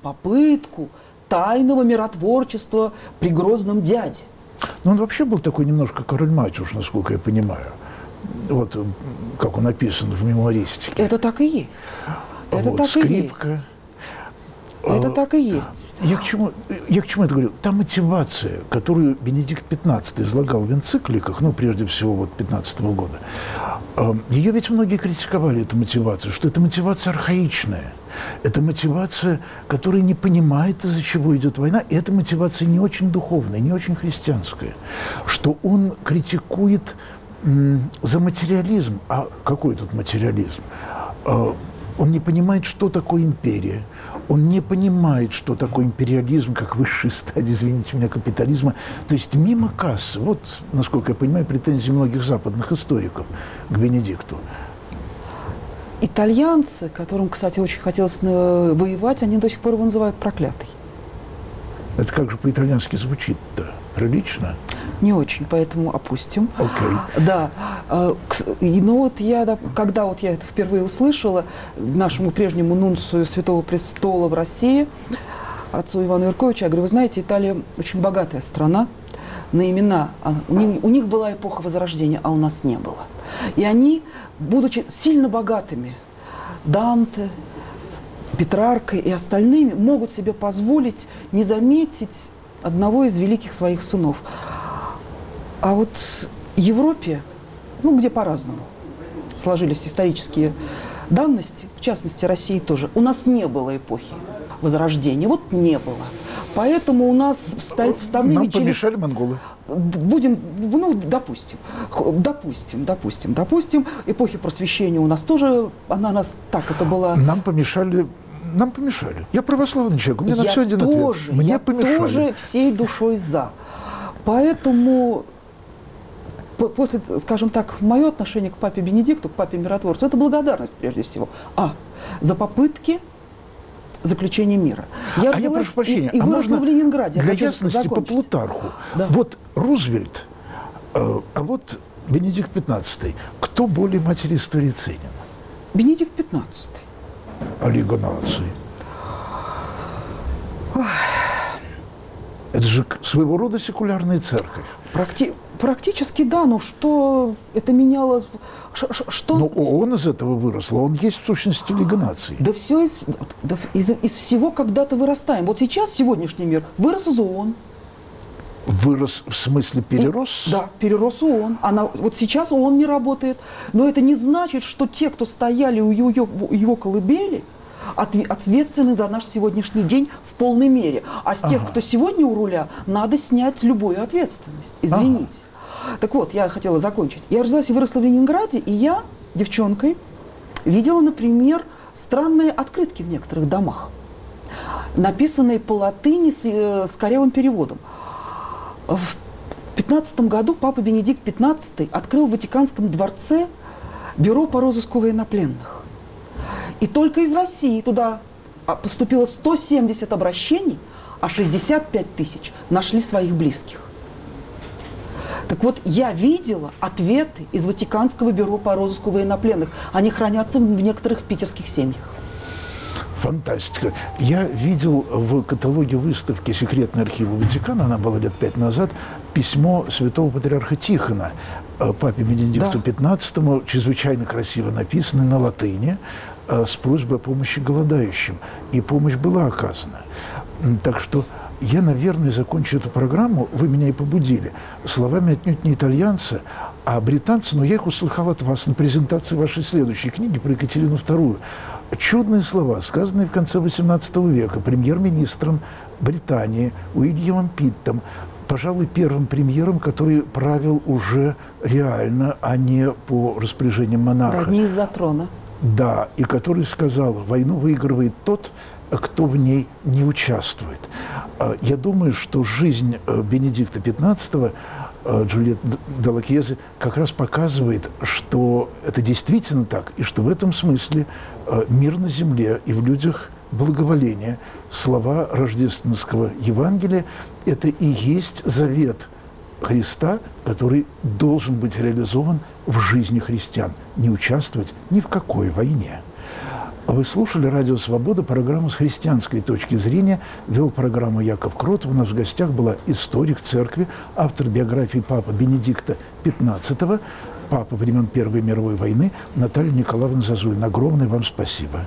тайного миротворчества при грозном дяде. Но он вообще был такой немножко король-мачуш, насколько я понимаю. Вот как он описан в мемуаристике. Это так и есть. Это вот, так скрипка. и есть. Это так и есть. Я к чему это говорю? Та мотивация, которую Бенедикт XV излагал в энцикликах, ну, прежде всего, вот 15-го года, ее ведь многие критиковали, эту мотивацию, что это мотивация архаичная. Это мотивация, которая не понимает, из-за чего идет война, и эта мотивация не очень духовная, не очень христианская. Что он критикует за материализм. А какой тут материализм? Он не понимает, что такое империя. Он не понимает, что такое империализм, как высшая стадия, извините меня, капитализма. То есть мимо кассы. Вот, насколько я понимаю, претензии многих западных историков к Бенедикту. итальянцы, которым, кстати, очень хотелось воевать, они до сих пор его называют проклятый. Это как же по-итальянски звучит-то? Прилично? Не очень, поэтому опустим. Окей. Да. Но вот когда вот я это впервые услышала, нашему прежнему нунцию Святого Престола в России, отцу Ивану Юрковичу, я говорю, вы знаете, Италия очень богатая страна на имена. У них была эпоха Возрождения, а у нас не было. И они, будучи сильно богатыми, Данте, Петраркой и остальными, могут себе позволить не заметить одного из великих своих сынов. А вот в Европе, где по-разному сложились исторические данности, в частности, России тоже, у нас не было эпохи Возрождения. Вот не было. Поэтому у нас вставными Нам помешали монголы. Допустим, эпохи Просвещения у нас тоже, это была... Нам помешали. Я православный человек, у меня на все один ответ. Мне помешали. Я тоже всей душой за. Поэтому, после, скажем так, мое отношение к папе Бенедикту, к папе Миротворцу, это благодарность прежде всего. За попытки заключения мира. Я прошу прощения, и выросла в Ленинграде. Для ясности по Плутарху. Да. Вот Рузвельт, а вот Бенедикт XV. Кто более материстый ценен? Бенедикт XV. А Лига наций? Это же своего рода секулярная церковь. Практически да, но что это меняло? Но ООН из этого выросла, он есть в сущности Лига наций. Да все из всего когда-то вырастаем. Вот сейчас сегодняшний мир вырос из ООН. Вырос в смысле перерос? Да, перерос ООН. Вот сейчас ООН не работает. Но это не значит, что те, кто стояли у его колыбели, ответственны за наш сегодняшний день в полной мере. А с тех, кто сегодня у руля, надо снять любую ответственность. Извините. Так вот, я хотела закончить. Я родилась и выросла в Ленинграде, и я, девчонкой, видела, например, странные открытки в некоторых домах, написанные по латыни с корявым переводом. В 15 году папа Бенедикт XV открыл в Ватиканском дворце бюро по розыску военнопленных. И только из России туда поступило 170 обращений, а 65 тысяч нашли своих близких. Так вот, я видела ответы из Ватиканского бюро по розыску военнопленных. Они хранятся в некоторых питерских семьях. Фантастика. Я видел в каталоге выставки «Секретные архивы Ватикана», она была лет 5 назад, письмо святого патриарха Тихона папе Бенедикту XV, чрезвычайно красиво написано на латыни, с просьбой о помощи голодающим. И помощь была оказана. Так что я, наверное, закончу эту программу, вы меня и побудили, словами отнюдь не итальянца, а британца, но я их услыхал от вас на презентации вашей следующей книги про Екатерину II. Чудные слова, сказанные в конце XVIII века премьер-министром Британии Уильямом Питтом, пожалуй, первым премьером, который правил уже реально, а не по распоряжениям монарха. Да, не из-за трона. Да, и который сказал, войну выигрывает тот, кто в ней не участвует. Я думаю, что жизнь Бенедикта XV, Джульетты де Лакьезе, как раз показывает, что это действительно так, и что в этом смысле мир на земле и в людях благоволение, слова рождественского Евангелия – это и есть завет Христа, который должен быть реализован в жизни христиан, не участвовать ни в какой войне. Вы слушали «Радио Свобода», программу «С христианской точки зрения». Вел программу Яков Кротов. У нас в гостях была историк церкви, автор биографии папы Бенедикта XV, папа времен Первой мировой войны Наталья Николаевна Зазулина. Огромное вам спасибо.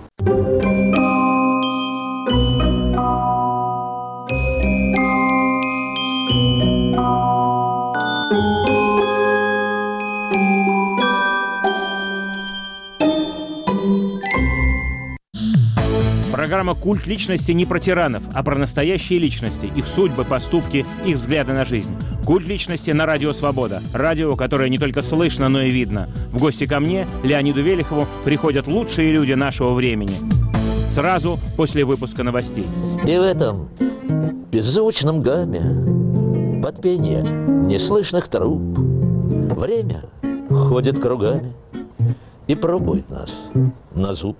Программа «Культ личности» не про тиранов, а про настоящие личности, их судьбы, поступки, их взгляды на жизнь. «Культ личности» на Радио Свобода. Радио, которое не только слышно, но и видно. В гости ко мне, Леониду Велихову, приходят лучшие люди нашего времени. Сразу после выпуска новостей. И в этом беззвучном гамме, под пение неслышных труб, время ходит кругами, и пробует нас на зуб.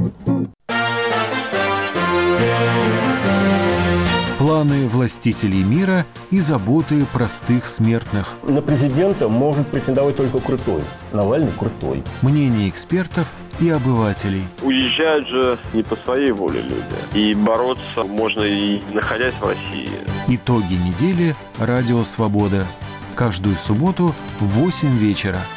Планы властителей мира и заботы простых смертных. На президента может претендовать только крутой. Навальный крутой. Мнения экспертов и обывателей. Уезжают же не по своей воле люди. И бороться можно и находясь в России. Итоги недели. Радио «Свобода». Каждую субботу в 8 вечера.